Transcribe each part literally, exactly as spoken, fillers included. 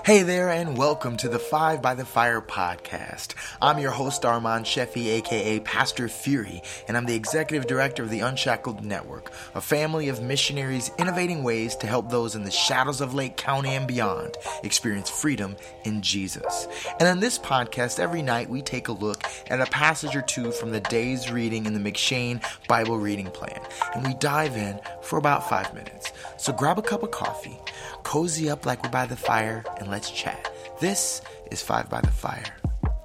Hey there, and welcome to the Five by the Fire podcast. I'm your host, Armand Sheffy, aka Pastor Fury, and I'm the executive director of the Unshackled Network, a family of missionaries innovating ways to help those in the shadows of Lake County and beyond experience freedom in Jesus. And on this podcast, every night we take a look at a passage or two from the day's reading in the McShane Bible reading plan, and we dive in for about five minutes. So grab a cup of coffee, cozy up like we're by the fire, and let's chat. This is Five by the Fire.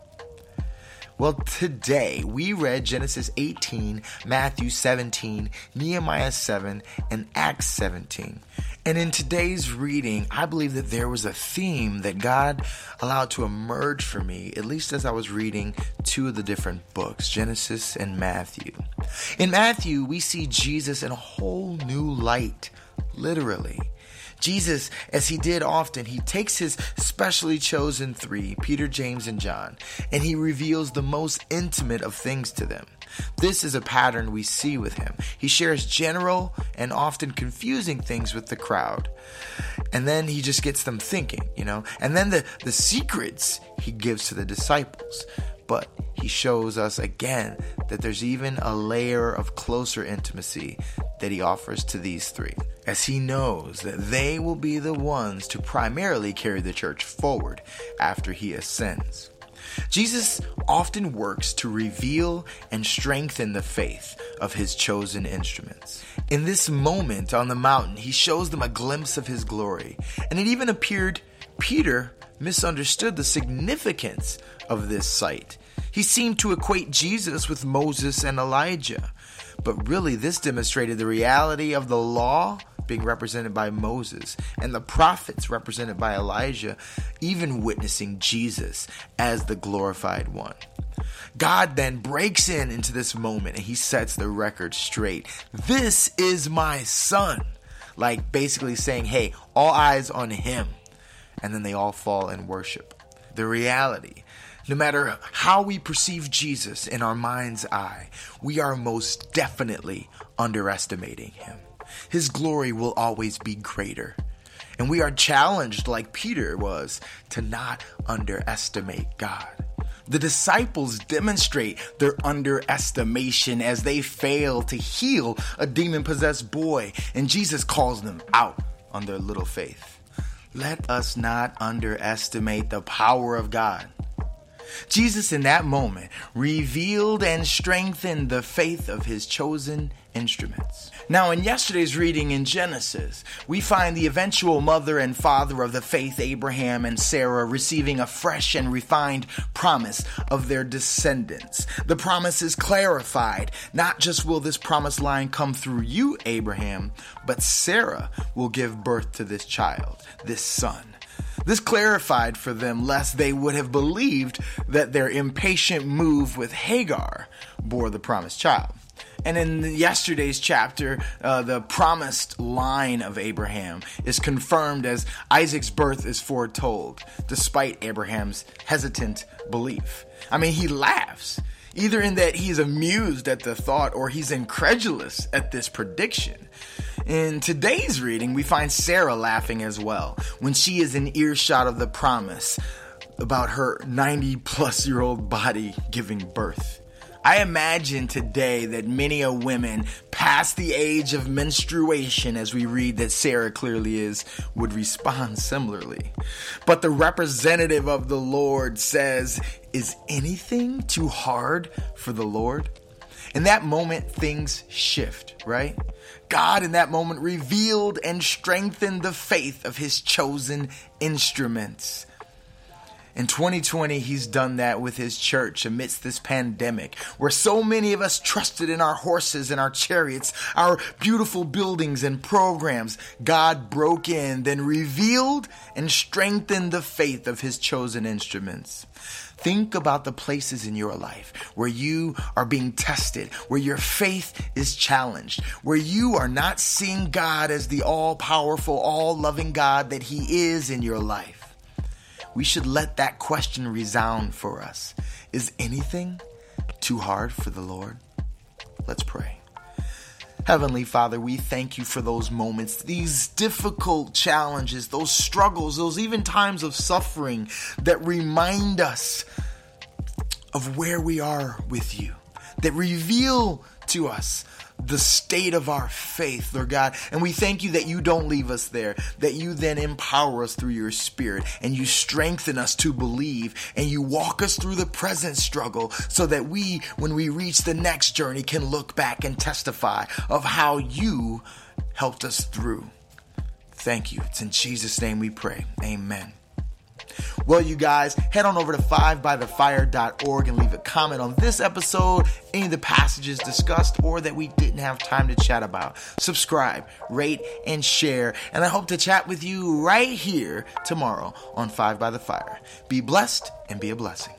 Well, today we read Genesis eighteen, Matthew seventeen, Nehemiah seven, and Acts seventeen. And in today's reading, I believe that there was a theme that God allowed to emerge for me, at least as I was reading two of the different books, Genesis and Matthew. In Matthew, we see Jesus in a whole new light, literally. Jesus, as he did often, he takes his specially chosen three, Peter, James, and John, and he reveals the most intimate of things to them. This is a pattern we see with him. He shares general and often confusing things with the crowd, and then he just gets them thinking, you know, and then the, the secrets he gives to the disciples. But he shows us again that there's even a layer of closer intimacy that he offers to these three, as he knows that they will be the ones to primarily carry the church forward after he ascends. Jesus often works to reveal and strengthen the faith of his chosen instruments. In this moment on the mountain, he shows them a glimpse of his glory, and it even appeared Peter misunderstood the significance of this sight. He seemed to equate Jesus with Moses and Elijah, but really this demonstrated the reality of the law being represented by Moses and the prophets represented by Elijah, even witnessing Jesus as the glorified one. God then breaks in into this moment and he sets the record straight. This is my son, like basically saying, hey, all eyes on him. And then they all fall in worship. The reality, no matter how we perceive Jesus in our mind's eye, we are most definitely underestimating him. His glory will always be greater. And we are challenged, like Peter was, to not underestimate God. The disciples demonstrate their underestimation as they fail to heal a demon-possessed boy, and Jesus calls them out on their little faith. Let us not underestimate the power of God. Jesus in that moment revealed and strengthened the faith of his chosen instruments. Now, in yesterday's reading in Genesis, we find the eventual mother and father of the faith, Abraham and Sarah, receiving a fresh and refined promise of their descendants. The promise is clarified. Not just will this promised line come through you, Abraham, but Sarah will give birth to this child, this son. This clarified for them lest they would have believed that their impatient move with Hagar bore the promised child. And in yesterday's chapter, uh, the promised line of Abraham is confirmed as Isaac's birth is foretold, despite Abraham's hesitant belief. I mean, he laughs, either in that he's amused at the thought or he's incredulous at this prediction. In today's reading, we find Sarah laughing as well when she is in earshot of the promise about her ninety-plus-year-old body giving birth. I imagine today that many a women past the age of menstruation, as we read that Sarah clearly is, would respond similarly. But the representative of the Lord says, is anything too hard for the Lord? In that moment, things shift, right? God in that moment revealed and strengthened the faith of his chosen instruments. In twenty twenty, he's done that with his church amidst this pandemic, where so many of us trusted in our horses and our chariots, our beautiful buildings and programs. God broke in, then revealed and strengthened the faith of his chosen instruments. Think about the places in your life where you are being tested, where your faith is challenged, where you are not seeing God as the all-powerful, all-loving God that he is in your life. We should let that question resound for us. Is anything too hard for the Lord? Let's pray. Heavenly Father, we thank you for those moments, these difficult challenges, those struggles, those even times of suffering that remind us of where we are with you, that reveal to us the state of our faith, Lord God. And we thank you that you don't leave us there, that you then empower us through your Spirit and you strengthen us to believe and you walk us through the present struggle so that we, when we reach the next journey, can look back and testify of how you helped us through. Thank you. It's in Jesus' name we pray. Amen. Well, you guys, head on over to five by the fire dot org and leave a comment on this episode, any of the passages discussed or that we didn't have time to chat about. Subscribe, rate, and share. And I hope to chat with you right here tomorrow on Five by the Fire. Be blessed and be a blessing.